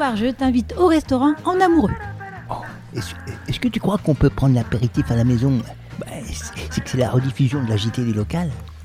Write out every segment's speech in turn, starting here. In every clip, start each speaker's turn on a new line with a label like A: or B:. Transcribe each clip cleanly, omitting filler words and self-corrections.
A: soir, je t'invite au restaurant en amoureux.
B: Oh, est-ce que tu crois qu'on peut prendre l'apéritif à la maison ? C'est que c'est la rediffusion de la JT du local.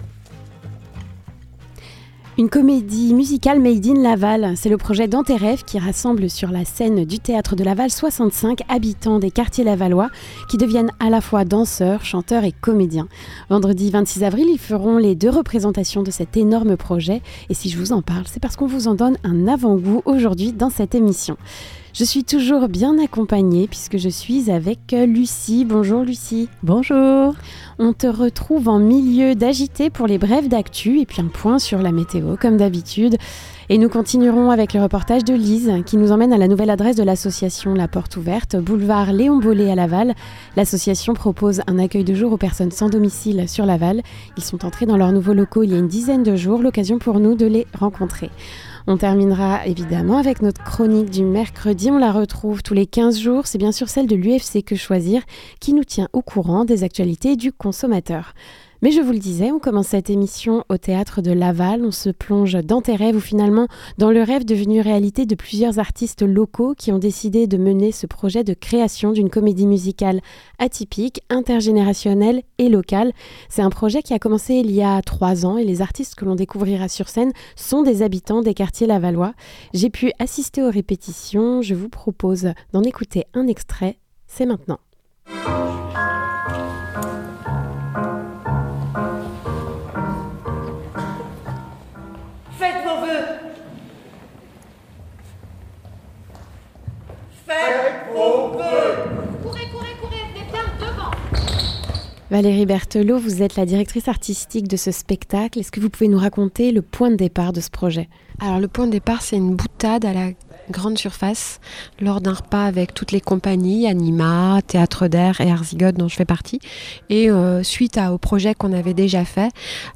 C: Une comédie musicale made in Laval, c'est le projet Dans tes rêves qui rassemble sur la scène du théâtre de Laval 65 habitants des quartiers lavallois qui deviennent à la fois danseurs, chanteurs et comédiens. Vendredi 26 avril, ils feront les 2 représentations de cet énorme projet et si je vous en parle, c'est parce qu'on vous en donne un avant-goût aujourd'hui dans cette émission. Je suis toujours bien accompagnée puisque je suis avec Lucie. Bonjour Lucie.
A: Bonjour.
C: On te retrouve en milieu d'agité pour les brèves d'actu et puis un point sur la météo comme d'habitude. Et nous continuerons avec le reportage de Lise qui nous emmène à la nouvelle adresse de l'association La Porte Ouverte, boulevard Léon Bollé à Laval. L'association propose un accueil de jour aux personnes sans domicile sur Laval. Ils sont entrés dans leurs nouveaux locaux il y a une dizaine de jours, l'occasion pour nous de les rencontrer. On terminera évidemment avec notre chronique du mercredi. On la retrouve tous les 15 jours. C'est bien sûr celle de l'UFC Que Choisir qui nous tient au courant des actualités du consommateur. Mais je vous le disais, on commence cette émission au théâtre de Laval. On se plonge dans tes rêves ou finalement dans le rêve devenu réalité de plusieurs artistes locaux qui ont décidé de mener ce projet de création d'une comédie musicale atypique, intergénérationnelle et locale. C'est un projet qui a commencé il y a 3 ans et les artistes que l'on découvrira sur scène sont des habitants des quartiers lavallois. J'ai pu assister aux répétitions. Je vous propose d'en écouter un extrait. C'est maintenant.
D: Courez, venez bien devant.
C: Valérie Berthelot, vous êtes la directrice artistique de ce spectacle. Est-ce que vous pouvez nous raconter le point de départ de ce projet ?
E: Alors le point de départ, c'est une boutade à la grande surface lors d'un repas avec toutes les compagnies, Anima, Théâtre d'Air et Arzigote dont je fais partie. Et suite au projet qu'on avait déjà fait,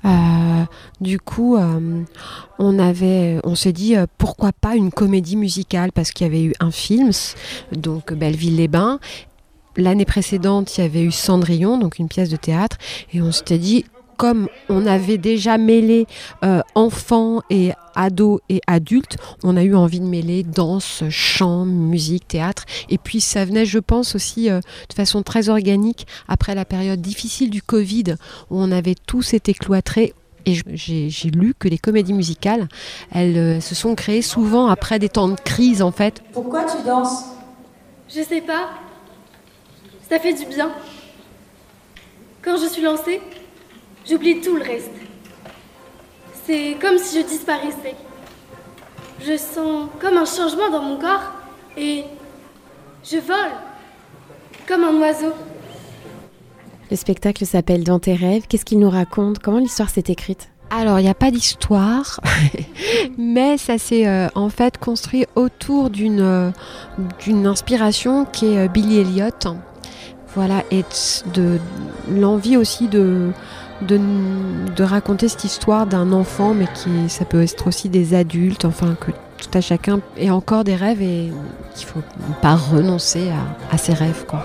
E: on s'est dit pourquoi pas une comédie musicale parce qu'il y avait eu un film, donc Belleville-les-Bains. L'année précédente, il y avait eu Cendrillon, donc une pièce de théâtre. Et on s'était dit, comme on avait déjà mêlé enfants et ados et adultes, on a eu envie de mêler danse, chant, musique, théâtre. Et puis ça venait, je pense, aussi de façon très organique après la période difficile du Covid, où on avait tous été cloîtrés. Et j'ai lu que les comédies musicales, elles se sont créées souvent après des temps de crise, en fait.
F: Pourquoi tu danses ?
D: Je sais pas. Ça fait du bien. Quand je suis lancée, j'oublie tout le reste. C'est comme si je disparaissais. Je sens comme un changement dans mon corps et je vole comme un oiseau.
C: Le spectacle s'appelle Dans tes rêves. Qu'est-ce qu'il nous raconte ? Comment l'histoire s'est écrite ?
E: Alors, il n'y a pas d'histoire, mais ça s'est en fait construit autour d'une inspiration qui est Billy Elliot. Voilà, et de l'envie aussi de raconter cette histoire d'un enfant, mais ça peut être aussi des adultes, enfin que tout à chacun ait encore des rêves et qu'il ne faut pas renoncer à ses rêves, quoi.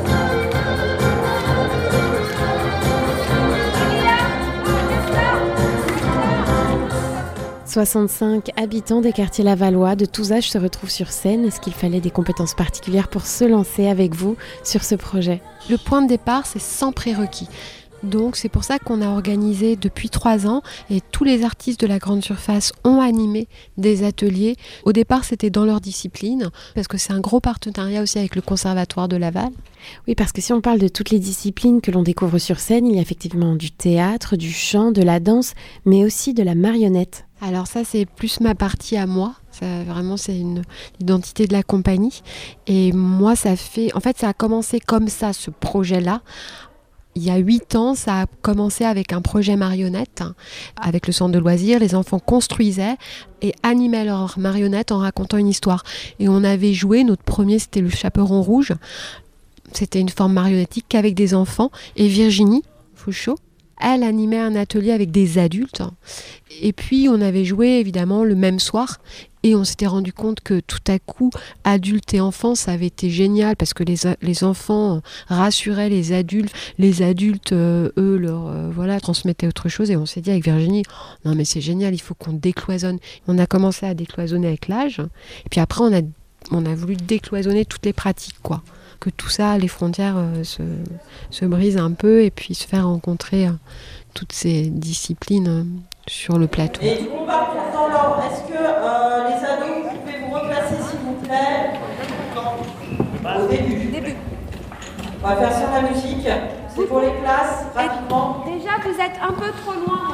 C: 65 habitants des quartiers lavallois de tous âges se retrouvent sur scène. Est-ce qu'il fallait des compétences particulières pour se lancer avec vous sur ce projet ?
E: Le point de départ, c'est sans prérequis. Donc c'est pour ça qu'on a organisé depuis 3 ans et tous les artistes de la grande surface ont animé des ateliers. Au départ, c'était dans leur discipline parce que c'est un gros partenariat aussi avec le Conservatoire de Laval.
C: Oui, parce que si on parle de toutes les disciplines que l'on découvre sur scène, il y a effectivement du théâtre, du chant, de la danse, mais aussi de la marionnette.
E: Alors ça, c'est plus ma partie à moi. Ça, vraiment, c'est une identité de la compagnie. Et moi, ça a commencé comme ça, ce projet-là. Il y a 8 ans, ça a commencé avec un projet marionnette. Avec le centre de loisirs, les enfants construisaient et animaient leurs marionnettes en racontant une histoire. Et on avait joué, notre premier, c'était le Chaperon Rouge. C'était une forme marionnettique qu'avec des enfants. Et Virginie Fouchot, elle animait un atelier avec des adultes. Et puis, on avait joué, évidemment, le même soir. Et on s'était rendu compte que tout à coup, adultes et enfants, ça avait été génial parce que les enfants rassuraient les adultes. Les adultes, transmettaient autre chose. Et on s'est dit avec Virginie, non mais c'est génial, il faut qu'on décloisonne. On a commencé à décloisonner avec l'âge. Et puis après, on a on a voulu décloisonner toutes les pratiques, quoi. Que tout ça, les frontières se brisent un peu et puis se faire rencontrer toutes ces disciplines sur le plateau.
F: Et du coup, on va faire dans l'ordre. Est-ce que les ados, vous pouvez vous replacer s'il vous plaît? Au début. On va faire sur la musique. C'est pour les classes, rapidement.
D: Déjà, vous êtes un peu trop loin.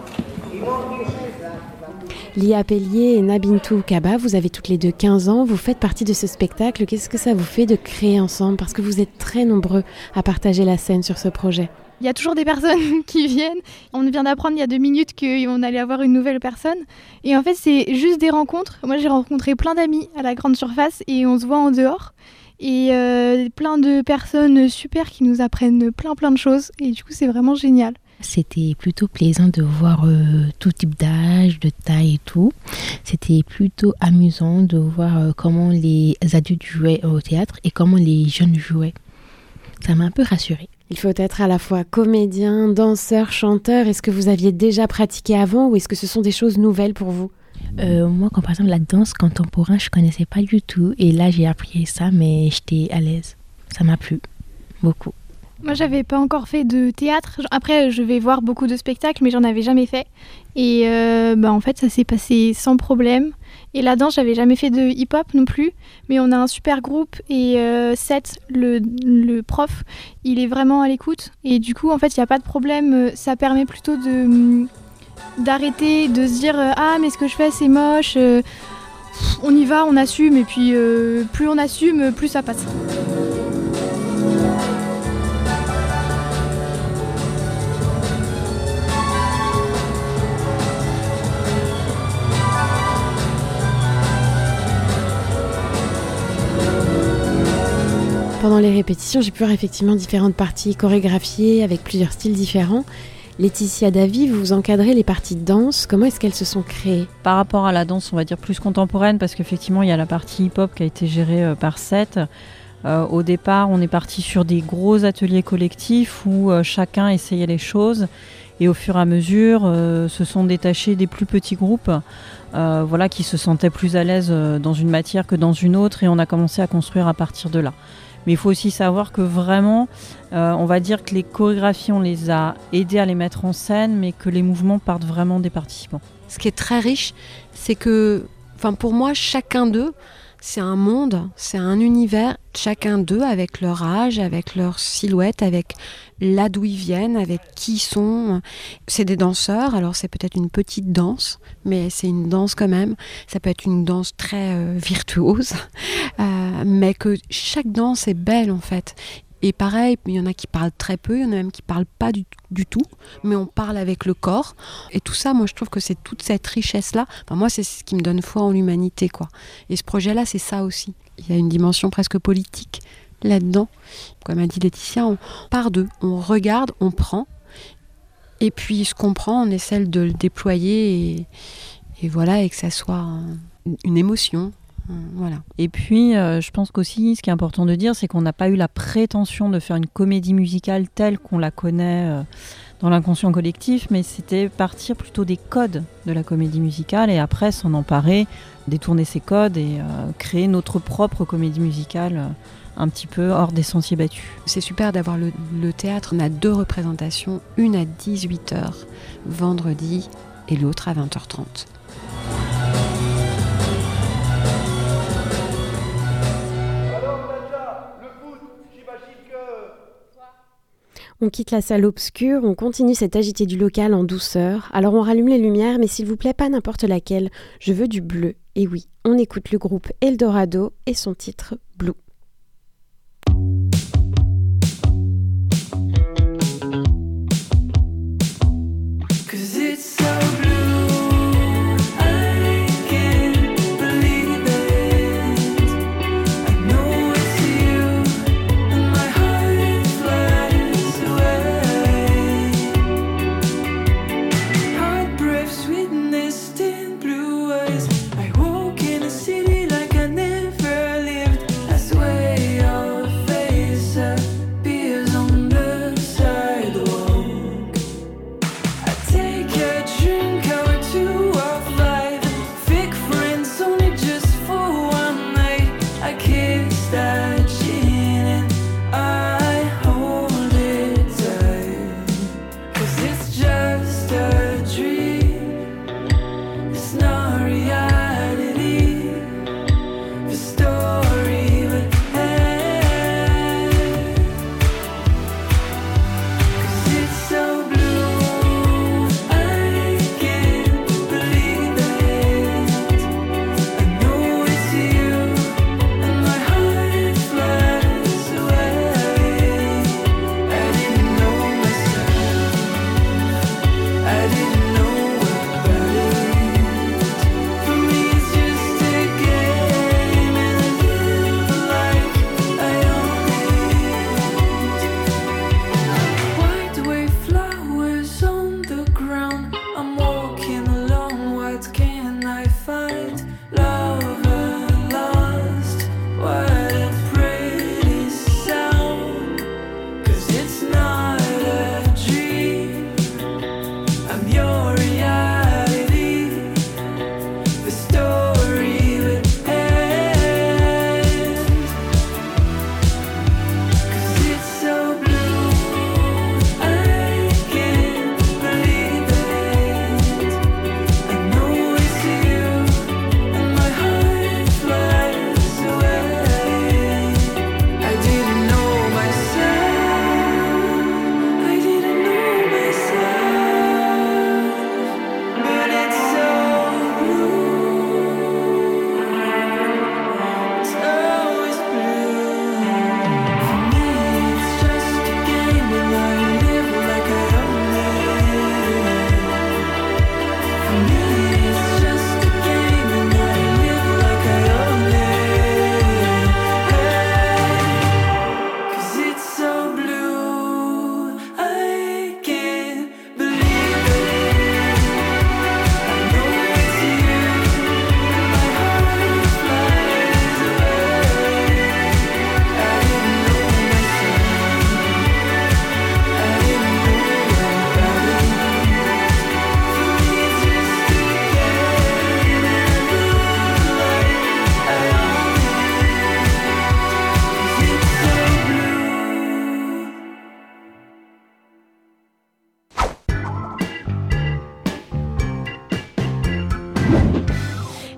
C: Lia Pellier et Nabintou Kaba, vous avez toutes les deux 15 ans, vous faites partie de ce spectacle. Qu'est-ce que ça vous fait de créer ensemble? Parce que vous êtes très nombreux à partager la scène sur ce projet.
G: Il y a toujours des personnes qui viennent. On vient d'apprendre il y a 2 minutes qu'on allait avoir une nouvelle personne. Et en fait, c'est juste des rencontres. Moi, j'ai rencontré plein d'amis à la grande surface et on se voit en dehors. Et plein de personnes super qui nous apprennent plein de choses. Et du coup, c'est vraiment génial.
H: C'était plutôt plaisant de voir tout type d'âge, de taille et tout. C'était plutôt amusant de voir comment les adultes jouaient au théâtre et comment les jeunes jouaient. Ça m'a un peu rassurée.
C: Il faut être à la fois comédien, danseur, chanteur. Est-ce que vous aviez déjà pratiqué avant ou est-ce que ce sont des choses nouvelles pour vous?
H: Moi, comme par exemple la danse contemporaine, je connaissais pas du tout. Et là, j'ai appris ça, mais j'étais à l'aise. Ça m'a plu beaucoup.
G: Moi, j'avais pas encore fait de théâtre. Après, je vais voir beaucoup de spectacles, mais j'en avais jamais fait. Et en fait, ça s'est passé sans problème. Et la danse, j'avais jamais fait de hip-hop non plus. Mais on a un super groupe. Et Seth, le prof, il est vraiment à l'écoute. Et du coup, en fait, il n'y a pas de problème. Ça permet plutôt d'arrêter, de se dire « Ah, mais ce que je fais, c'est moche. On y va, on assume. » Et puis, plus on assume, plus ça passe.
C: Pendant les répétitions, j'ai pu voir effectivement différentes parties chorégraphiées avec plusieurs styles différents. Laetitia Davy, vous encadrez les parties de danse. Comment est-ce qu'elles se sont créées?
I: Par rapport à la danse, on va dire plus contemporaine, parce qu'effectivement, il y a la partie hip-hop qui a été gérée par Seth. Au départ, on est parti sur des gros ateliers collectifs où chacun essayait les choses. Et au fur et à mesure, se sont détachés des plus petits groupes qui se sentaient plus à l'aise dans une matière que dans une autre. Et on a commencé à construire à partir de là. Mais il faut aussi savoir que vraiment, on va dire que les chorégraphies, on les a aidés à les mettre en scène, mais que les mouvements partent vraiment des participants.
E: Ce qui est très riche, c'est que, pour moi, chacun d'eux, c'est un monde, c'est un univers, chacun d'eux avec leur âge, avec leur silhouette, avec là d'où ils viennent, avec qui ils sont. C'est des danseurs, alors c'est peut-être une petite danse, mais c'est une danse quand même. Ça peut être une danse très virtuose, mais que chaque danse est belle en fait. Et pareil, il y en a qui parlent très peu, il y en a même qui parlent pas du tout, mais on parle avec le corps. Et tout ça, moi, je trouve que c'est toute cette richesse-là. Moi, c'est ce qui me donne foi en l'humanité, quoi. Et ce projet-là, c'est ça aussi. Il y a une dimension presque politique là-dedans. Comme a dit Laetitia, on part d'eux, on regarde, on prend. Et puis, ce qu'on prend, on essaie de le déployer et voilà, et que ça soit une émotion. Voilà.
I: Et puis, je pense qu'aussi, ce qui est important de dire, c'est qu'on n'a pas eu la prétention de faire une comédie musicale telle qu'on la connaît dans l'inconscient collectif, mais c'était partir plutôt des codes de la comédie musicale et après s'en emparer, détourner ces codes et créer notre propre comédie musicale un petit peu hors des sentiers battus.
E: C'est super d'avoir le théâtre. On a 2 représentations, une à 18h vendredi et l'autre à 20h30.
C: On quitte la salle obscure, on continue cette agité du local en douceur. Alors on rallume les lumières, mais s'il vous plaît, pas n'importe laquelle. Je veux du bleu. Et oui, on écoute le groupe Eldorado et son titre Blue.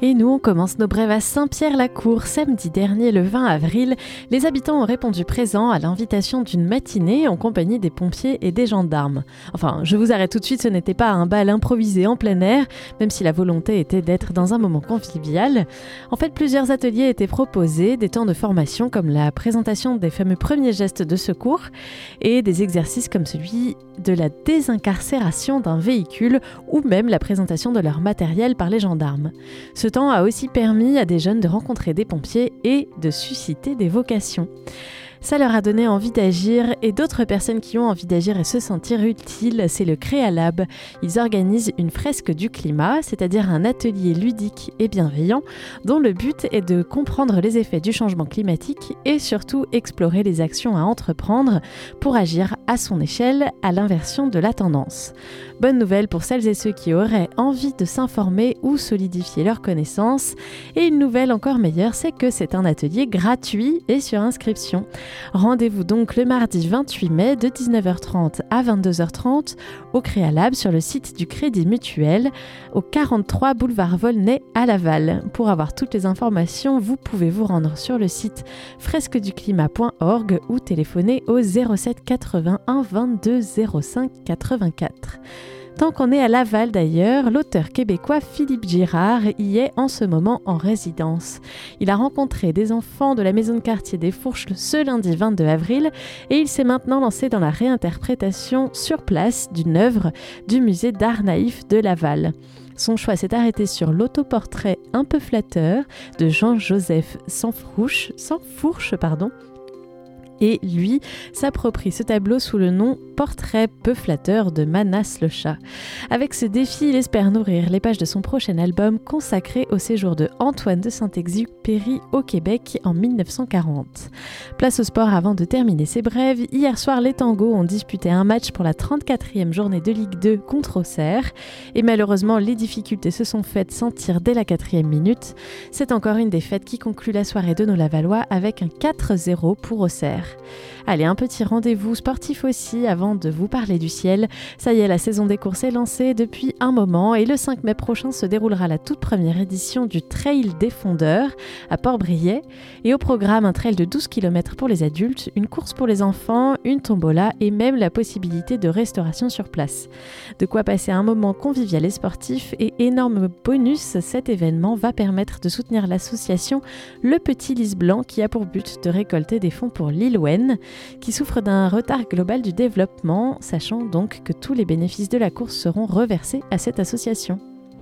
C: Et nous, on commence nos brèves à Saint-Pierre-la-Cour. Samedi dernier, le 20 avril, les habitants ont répondu présents à l'invitation d'une matinée en compagnie des pompiers et des gendarmes. Enfin, je vous arrête tout de suite, ce n'était pas un bal improvisé en plein air, même si la volonté était d'être dans un moment convivial. En fait, plusieurs ateliers étaient proposés, des temps de formation comme la présentation des fameux premiers gestes de secours et des exercices comme celui de la désincarcération d'un véhicule ou même la présentation de leur matériel par les gendarmes. Ce temps a aussi permis à des jeunes de rencontrer des pompiers et de susciter des vocations. Ça leur a donné envie d'agir et d'autres personnes qui ont envie d'agir et se sentir utiles, c'est le Créalab. Ils organisent une fresque du climat, c'est-à-dire un atelier ludique et bienveillant dont le but est de comprendre les effets du changement climatique et surtout explorer les actions à entreprendre pour agir à son échelle à l'inversion de la tendance. Bonne nouvelle pour celles et ceux qui auraient envie de s'informer ou solidifier leurs connaissances. Et une nouvelle encore meilleure, c'est que c'est un atelier gratuit et sur inscription. Rendez-vous donc le mardi 28 mai de 19h30 à 22h30 au Créalab sur le site du Crédit Mutuel au 43 boulevard Volnay à Laval. Pour avoir toutes les informations, vous pouvez vous rendre sur le site fresqueduclimat.org ou téléphoner au 07 81 22 05 84. Tant qu'on est à Laval d'ailleurs, l'auteur québécois Philippe Girard y est en ce moment en résidence. Il a rencontré des enfants de la maison de quartier des Fourches ce lundi 22 avril et il s'est maintenant lancé dans la réinterprétation sur place d'une œuvre du musée d'art naïf de Laval. Son choix s'est arrêté sur l'autoportrait un peu flatteur de Jean-Joseph Sansfourche, et lui s'approprie ce tableau sous le nom « Portrait peu flatteur de Manas le chat ». Avec ce défi, il espère nourrir les pages de son prochain album consacré au séjour de Antoine de Saint-Exupéry au Québec en 1940. Place au sport avant de terminer ses brèves. Hier soir, les Tangos ont disputé un match pour la 34e journée de Ligue 2 contre Auxerre. Et malheureusement, les difficultés se sont faites sentir dès la 4e minute. C'est encore une défaite qui conclut la soirée de nos Lavallois avec un 4-0 pour Auxerre. Allez, un petit rendez-vous sportif aussi avant de vous parler du ciel. Ça y est, la saison des courses est lancée depuis un moment et le 5 mai prochain se déroulera la toute première édition du Trail des Fondeurs à Port-Briet. Et au programme, un trail de 12 km pour les adultes, une course pour les enfants, une tombola et même la possibilité de restauration sur place. De quoi passer un moment convivial et sportif et énorme bonus, cet événement va permettre de soutenir l'association Le Petit Lys Blanc qui a pour but de récolter des fonds pour l'île qui souffre d'un retard global du développement, sachant donc que tous les bénéfices de la course seront reversés à cette association.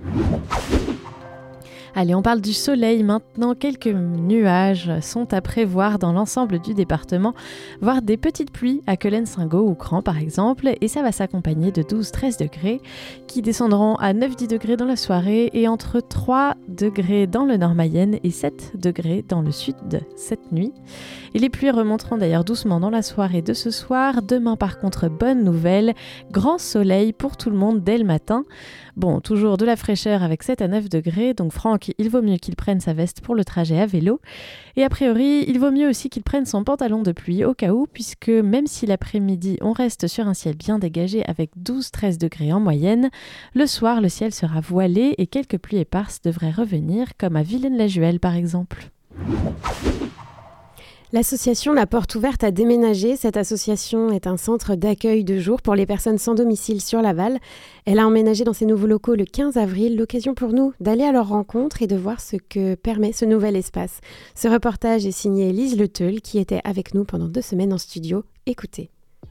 C: Allez, on parle du soleil maintenant. Quelques nuages sont à prévoir dans l'ensemble du département, voire des petites pluies à Quelen-Singot ou Cran par exemple, et ça va s'accompagner de 12-13 degrés qui descendront à 9-10 degrés dans la soirée et entre 3 degrés dans le nord Mayenne et 7 degrés dans le sud cette nuit. Et les pluies remonteront d'ailleurs doucement dans la soirée de ce soir. Demain par contre, bonne nouvelle, grand soleil pour tout le monde dès le matin. Bon, toujours de la fraîcheur avec 7 à 9 degrés, donc Franck, il vaut mieux qu'il prenne sa veste pour le trajet à vélo. Et a priori, il vaut mieux aussi qu'il prenne son pantalon de pluie au cas où, puisque même si l'après-midi, on reste sur un ciel bien dégagé avec 12-13 degrés en moyenne, le soir, le ciel sera voilé et quelques pluies éparses devraient revenir, comme à Villaine-la-Juhel par exemple.
J: L'association La Porte Ouverte a déménagé. Cette association est un centre d'accueil de jour pour les personnes sans domicile sur Laval. Elle a emménagé dans ses nouveaux locaux le 15 avril, l'occasion pour nous d'aller à leur rencontre et de voir ce que permet ce nouvel espace. Ce reportage est signé Lise Leteul qui était avec nous pendant 2 semaines en studio. Écoutez.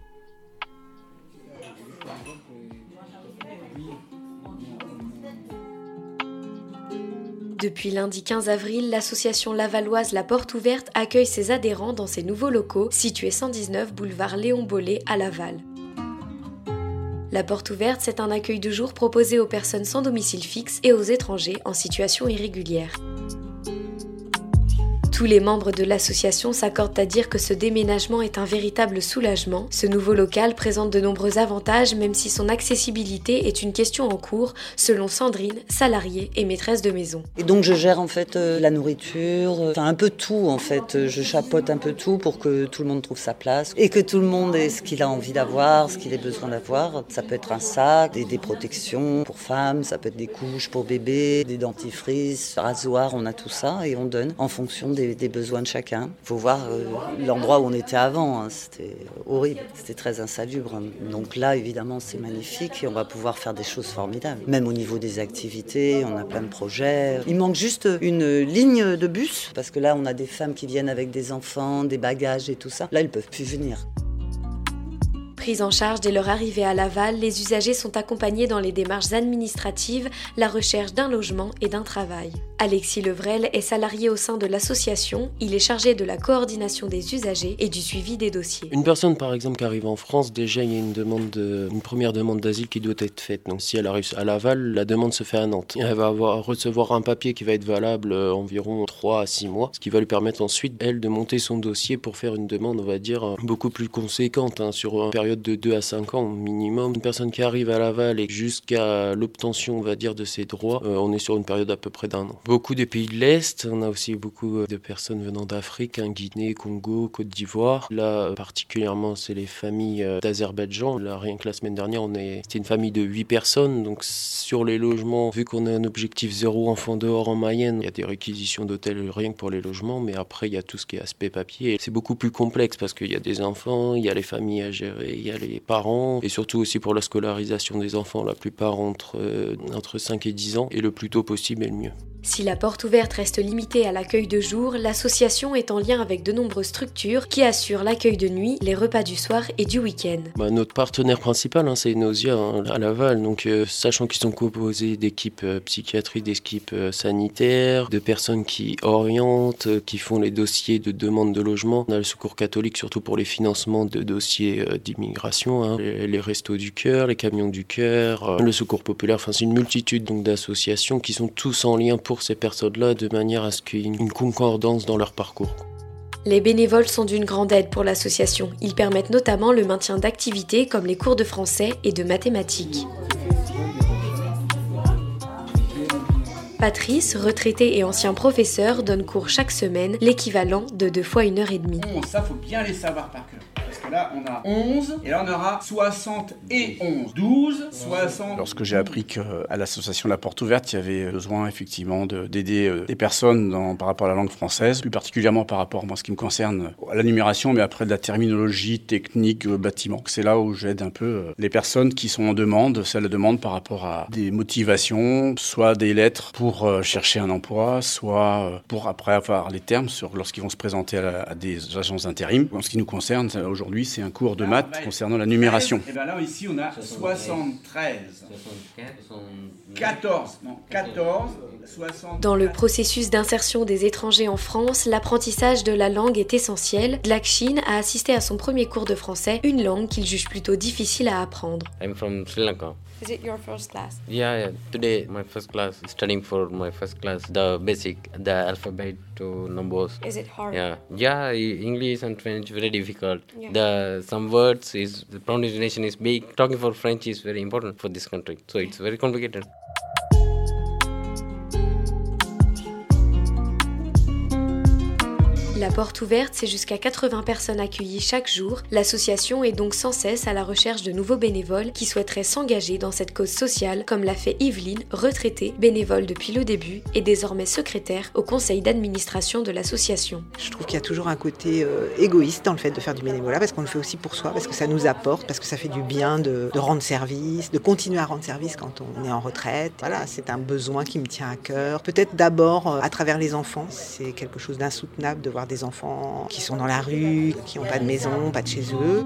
K: Depuis lundi 15 avril, l'association lavalloise La Porte Ouverte accueille ses adhérents dans ses nouveaux locaux situés 119 boulevard Léon Bollé à Laval. La Porte Ouverte, c'est un accueil de jour proposé aux personnes sans domicile fixe et aux étrangers en situation irrégulière. Tous les membres de l'association s'accordent à dire que ce déménagement est un véritable soulagement. Ce nouveau local présente de nombreux avantages, même si son accessibilité est une question en cours, selon Sandrine, salariée et maîtresse de maison.
L: Et donc je gère en fait la nourriture, enfin un peu tout en fait. Je chapeaute un peu tout pour que tout le monde trouve sa place et que tout le monde ait ce qu'il a envie d'avoir, ce qu'il a besoin d'avoir. Ça peut être un sac, des protections pour femmes, ça peut être des couches pour bébés, des dentifrices, rasoirs, on a tout ça et on donne en fonction des besoins de chacun. Il faut voir l'endroit où on était avant, hein. C'était horrible, c'était très insalubre. Donc là évidemment c'est magnifique et on va pouvoir faire des choses formidables. Même au niveau des activités, on a plein de projets. Il manque juste une ligne de bus parce que là on a des femmes qui viennent avec des enfants, des bagages et tout ça. Là ils peuvent plus venir.
K: Pris en charge dès leur arrivée à Laval, les usagers sont accompagnés dans les démarches administratives, la recherche d'un logement et d'un travail. Alexis Levrel est salarié au sein de l'association. Il est chargé de la coordination des usagers et du suivi des dossiers.
M: Une personne par exemple qui arrive en France, déjà il y a une première demande d'asile qui doit être faite. Donc si elle arrive à Laval, la demande se fait à Nantes. Elle va recevoir un papier qui va être valable environ 3 à 6 mois, ce qui va lui permettre ensuite, elle, de monter son dossier pour faire une demande, on va dire, beaucoup plus conséquente, sur une période de 2 à 5 ans minimum. Une personne qui arrive à Laval et jusqu'à l'obtention, on va dire, de ses droits, on est sur une période à peu près d'1 an. Beaucoup des pays de l'Est, on a aussi beaucoup de personnes venant d'Afrique, Guinée, Congo, Côte d'Ivoire. Là, particulièrement, c'est les familles d'Azerbaïdjan. Là, rien que la semaine dernière, c'était une famille de 8 personnes. Donc, sur les logements, vu qu'on a un objectif 0 enfant dehors en Mayenne, il y a des réquisitions d'hôtels rien que pour les logements, mais après, il y a tout ce qui est aspect papier. C'est beaucoup plus complexe parce qu'il y a des enfants, il y a les familles à gérer, il y a les parents, et surtout aussi pour la scolarisation des enfants, la plupart entre 5 et 10 ans, et le plus tôt possible est le mieux.
K: Si la porte ouverte reste limitée à l'accueil de jour, l'association est en lien avec de nombreuses structures qui assurent l'accueil de nuit, les repas du soir et du week-end.
M: Notre partenaire principal, c'est Nausia à Laval. Donc, sachant qu'ils sont composés d'équipes psychiatriques, d'équipes sanitaires, de personnes qui orientent, qui font les dossiers de demande de logement. On a le Secours catholique, surtout pour les financements de dossiers d'immigration, les Restos du Cœur, les Camions du Cœur, le Secours populaire. Enfin, c'est une multitude donc, d'associations qui sont tous en lien pour ces personnes-là, de manière à ce qu'il y ait une concordance dans leur parcours.
K: Les bénévoles sont d'une grande aide pour l'association. Ils permettent notamment le maintien d'activités comme les cours de français et de mathématiques. Patrice, retraité et ancien professeur, donne cours chaque semaine, l'équivalent de 2 fois 1h30.
N: Ça, faut bien les savoir par cœur. Parce que là, on a 11, et là, on aura 60 et 11. 12, 60... Lorsque j'ai appris qu'à l'association La Porte Ouverte, il y avait besoin, effectivement, d'aider des personnes par rapport à la langue française, plus particulièrement par rapport, moi, ce qui me concerne, à la numération, mais après de la terminologie technique, bâtiment. C'est là où j'aide un peu les personnes qui sont en demande, celles de demande par rapport à des motivations, soit des lettres pour chercher un emploi, soit pour après avoir les termes lorsqu'ils vont se présenter à des agences d'intérim. En ce qui nous concerne, aujourd'hui, c'est un cours de maths concernant la numération. Et bien là, ici, on a 73, 14, 60...
K: Dans le processus d'insertion des étrangers en France, l'apprentissage de la langue est essentiel. Dlakshin a assisté à son premier cours de français, une langue qu'il juge plutôt difficile à apprendre.
O: I'm from Sri Lanka.
P: Is it your first class?
O: Yeah. Today my first class, studying for my first class, the basic, the alphabet to numbers.
P: Is it hard?
O: Yeah, English and French very difficult. Yeah. Some words the pronunciation is big. Talking for French is very important for this country, so it's very complicated.
K: La porte ouverte, c'est jusqu'à 80 personnes accueillies chaque jour. L'association est donc sans cesse à la recherche de nouveaux bénévoles qui souhaiteraient s'engager dans cette cause sociale, comme l'a fait Yveline, retraitée, bénévole depuis le début et désormais secrétaire au conseil d'administration de l'association.
Q: Je trouve qu'il y a toujours un côté égoïste dans le fait de faire du bénévolat, parce qu'on le fait aussi pour soi, parce que ça nous apporte, parce que ça fait du bien de rendre service, de continuer à rendre service quand on est en retraite. Voilà, c'est un besoin qui me tient à cœur. Peut-être d'abord à travers les enfants, c'est quelque chose d'insoutenable de voir des enfants qui sont dans la rue, qui n'ont pas de maison, pas de chez eux.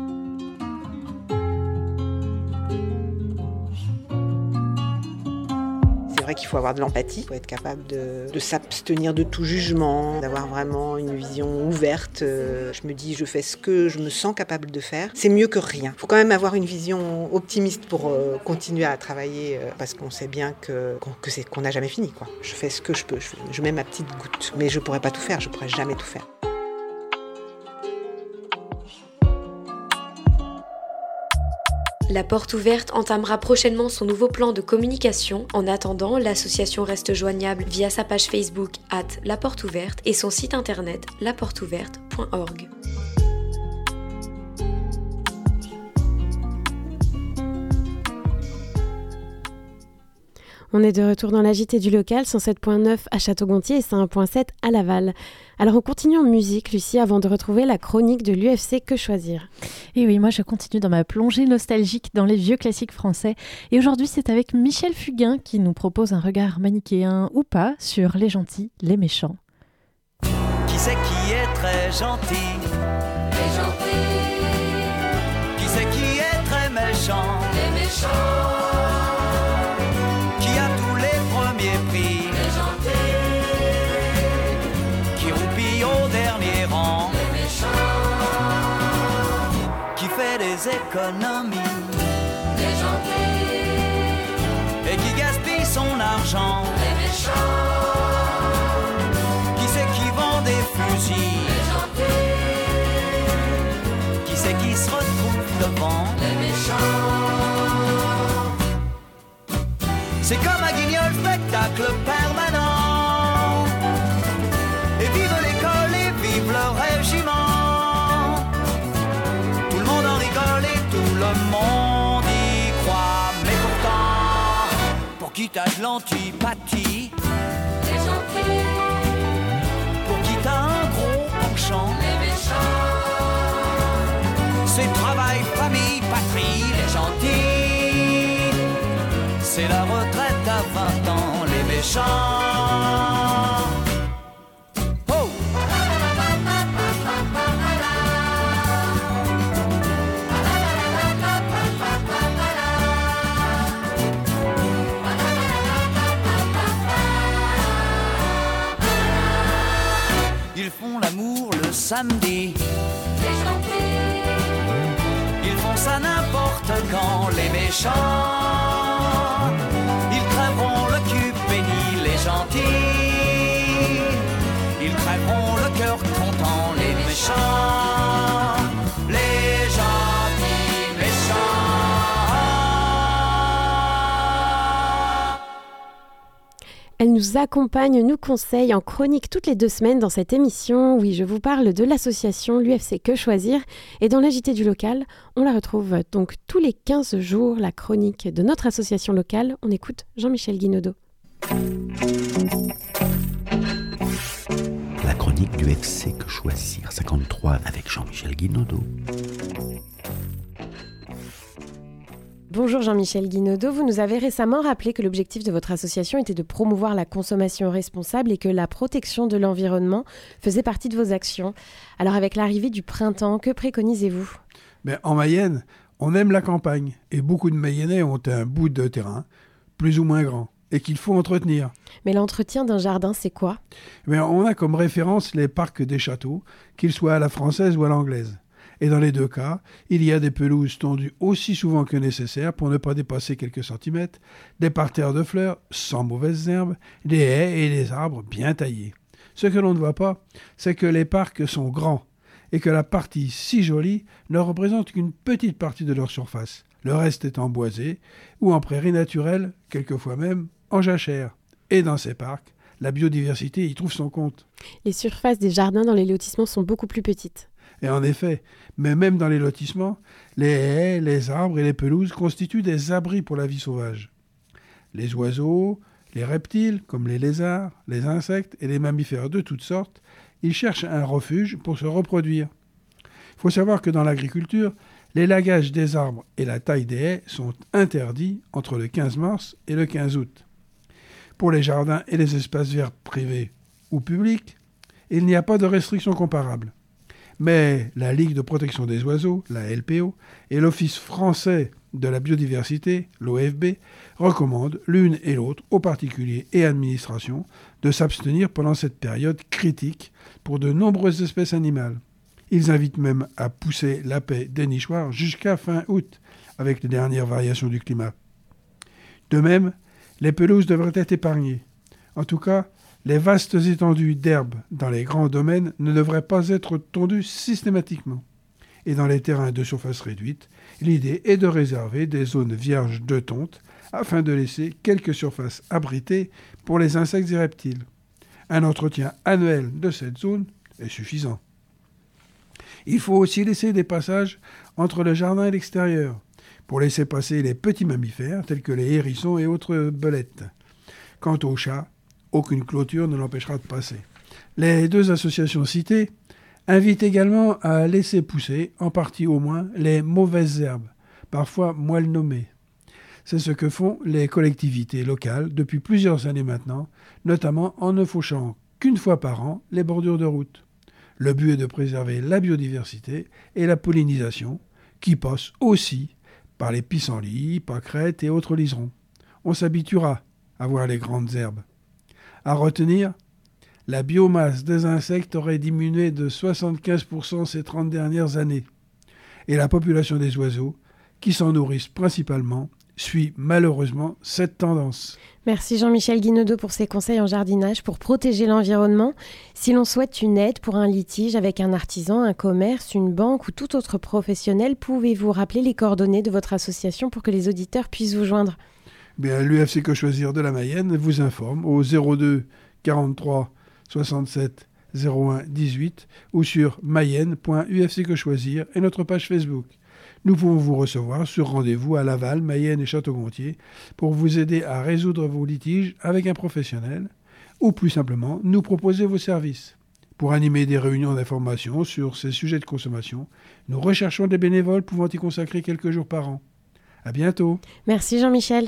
Q: C'est vrai vrai qu'il faut avoir de l'empathie, il faut être capable de s'abstenir de tout jugement, d'avoir vraiment une vision ouverte. Je me dis, je fais ce que je me sens capable de faire. C'est mieux que rien. Il faut quand même avoir une vision optimiste pour continuer à travailler, parce qu'on sait bien qu'on n'a jamais fini, quoi. Je fais ce que je peux, je mets ma petite goutte. Mais je ne pourrais pas tout faire, je ne pourrais jamais tout faire.
K: La Porte Ouverte entamera prochainement son nouveau plan de communication. En attendant, l'association reste joignable via sa page Facebook @laporteouverte et son site internet laporteouverte.org.
C: On est de retour dans la JT du local, 107.9 à Château-Gontier et 101.7 à Laval. Alors on continue en musique, Lucie, avant de retrouver la chronique de l'UFC Que Choisir.
P: Et oui, moi je continue dans ma plongée nostalgique dans les vieux classiques français. Et aujourd'hui c'est avec Michel Fugain qui nous propose un regard manichéen ou pas sur les gentils, les méchants.
R: Qui c'est qui est très gentil? Les gentils. Qui c'est qui est très méchant? Les méchants. Prix. Les gentils qui roupillent au dernier rang. Les méchants qui fait des économies. Les gentils et qui gaspille son argent. Les méchants qui c'est qui vend des fusils. Les gentils qui c'est qui se retrouve devant. Les méchants. C'est comme à Guignol, spectacle permanent. Et vive l'école et vive le régiment. Tout le monde en rigole et tout le monde y croit. Mais pourtant, pour qui t'as de l'antipathie? Les gentils. Pour qui t'as un gros penchant? Les méchants. C'est travail, famille, patrie, les gentils. C'est la retraite à 20 ans, les méchants. Oh! Ils font l'amour le samedi. Les gentils. Ils font ça n'importe quand, les méchants. Ils crèveront le cul béni, les gentils. Ils crèveront le cœur content, les méchants. Les gentils méchants.
C: Elle nous accompagne, nous conseille en chronique toutes les 2 semaines dans cette émission. Oui, je vous parle de l'association l'UFC Que Choisir. Et dans la JT du local, on la retrouve donc tous les 15 jours, la chronique de notre association locale. On écoute Jean-Michel Guinaudot.
S: La chronique du FC Que Choisir, 53 avec Jean-Michel Guinaudot.
C: Bonjour Jean-Michel Guinaudot, vous nous avez récemment rappelé que l'objectif de votre association était de promouvoir la consommation responsable et que la protection de l'environnement faisait partie de vos actions. Alors avec l'arrivée du printemps, que préconisez-vous ?
T: En Mayenne, on aime la campagne et beaucoup de Mayennais ont un bout de terrain, plus ou moins grand, et qu'il faut entretenir.
C: Mais l'entretien d'un jardin, c'est quoi ?
T: On a comme référence les parcs des châteaux, qu'ils soient à la française ou à l'anglaise. Et dans les 2 cas, il y a des pelouses tondues aussi souvent que nécessaire pour ne pas dépasser quelques centimètres, des parterres de fleurs sans mauvaises herbes, des haies et des arbres bien taillés. Ce que l'on ne voit pas, c'est que les parcs sont grands et que la partie si jolie ne représente qu'une petite partie de leur surface. Le reste est en boisé ou en prairie naturelle, quelquefois même en jachère. Et dans ces parcs, la biodiversité y trouve son compte.
C: Les surfaces des jardins dans les lotissements sont beaucoup plus petites.
T: Et en effet, mais même dans les lotissements, les haies, les arbres et les pelouses constituent des abris pour la vie sauvage. Les oiseaux, les reptiles, comme les lézards, les insectes et les mammifères de toutes sortes, ils cherchent un refuge pour se reproduire. Il faut savoir que dans l'agriculture, l'élagage des arbres et la taille des haies sont interdits entre le 15 mars et le 15 août. Pour les jardins et les espaces verts privés ou publics, il n'y a pas de restrictions comparables. Mais la Ligue de protection des oiseaux, la LPO, et l'Office français de la biodiversité, l'OFB, recommande l'une et l'autre aux particuliers et administrations de s'abstenir pendant cette période critique pour de nombreuses espèces animales. Ils invitent même à pousser la paix des nichoirs jusqu'à fin août, avec les dernières variations du climat. De même, les pelouses devraient être épargnées. En tout cas, les vastes étendues d'herbe dans les grands domaines ne devraient pas être tondues systématiquement. Et dans les terrains de surface réduite, l'idée est de réserver des zones vierges de tonte afin de laisser quelques surfaces abritées pour les insectes et reptiles. Un entretien annuel de cette zone est suffisant. Il faut aussi laisser des passages entre le jardin et l'extérieur pour laisser passer les petits mammifères tels que les hérissons et autres belettes. Quant aux chats, aucune clôture ne l'empêchera de passer. Les deux associations citées invitent également à laisser pousser, en partie au moins, les mauvaises herbes, parfois mal nommées. C'est ce que font les collectivités locales depuis plusieurs années maintenant, notamment en ne fauchant qu'une fois par an les bordures de route. Le but est de préserver la biodiversité et la pollinisation, qui passe aussi par les pissenlits, pâquerettes et autres liserons. On s'habituera à voir les grandes herbes. À retenir, la biomasse des insectes aurait diminué de 75% ces 30 dernières années. Et la population des oiseaux, qui s'en nourrissent principalement, suit malheureusement cette tendance.
J: Merci Jean-Michel Guineudot pour ses conseils en jardinage pour protéger l'environnement. Si l'on souhaite une aide pour un litige avec un artisan, un commerce, une banque ou tout autre professionnel, pouvez-vous rappeler les coordonnées de votre association pour que les auditeurs puissent vous joindre ?
T: L'UFC Que Choisir de la Mayenne vous informe au 02 43 67 01 18 ou sur mayenne.ufcquechoisir et notre page Facebook. Nous pouvons vous recevoir sur rendez-vous à Laval, Mayenne et Château-Gontier pour vous aider à résoudre vos litiges avec un professionnel ou plus simplement nous proposer vos services. Pour animer des réunions d'information sur ces sujets de consommation, nous recherchons des bénévoles pouvant y consacrer quelques jours par an. À bientôt.
J: Merci Jean-Michel.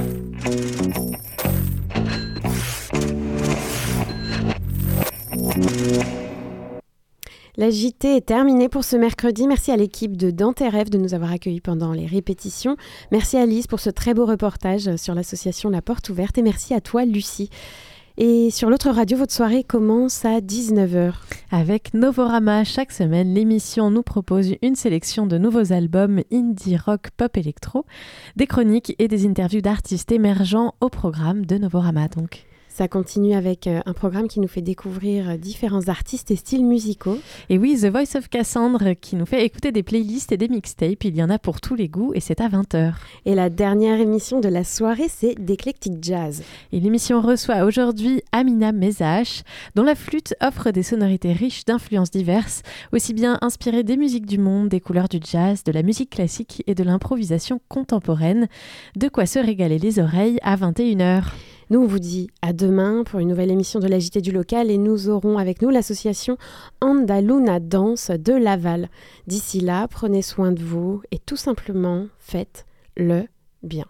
J: La JT est terminée pour ce mercredi. Merci à l'équipe de Dans tes rêves de nous avoir accueillis pendant les répétitions. Merci à Lise pour ce très beau reportage sur l'association La Porte Ouverte. Et merci à toi, Lucie. Et sur l'autre radio, votre soirée commence à 19h.
P: Avec Novorama, chaque semaine, l'émission nous propose une sélection de nouveaux albums indie, rock, pop, électro, des chroniques et des interviews d'artistes émergents au programme de Novorama donc.
J: Ça continue avec un programme qui nous fait découvrir différents artistes et styles musicaux.
P: Et oui, The Voice of Cassandre qui nous fait écouter des playlists et des mixtapes. Il y en a pour tous les goûts et c'est à 20h.
J: Et la dernière émission de la soirée, c'est d'Eclectic Jazz.
P: Et l'émission reçoit aujourd'hui Amina Mezaach, dont la flûte offre des sonorités riches d'influences diverses, aussi bien inspirées des musiques du monde, des couleurs du jazz, de la musique classique et de l'improvisation contemporaine. De quoi se régaler les oreilles à 21h.
J: Nous, on vous dit à demain pour une nouvelle émission de la JT du local et nous aurons avec nous l'association Andaluna Danse de Laval. D'ici là, prenez soin de vous et tout simplement faites-le bien.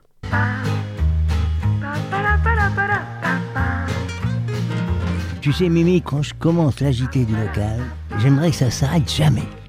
B: Tu sais, Mimi, quand je commence la JT du local, j'aimerais que ça s'arrête jamais.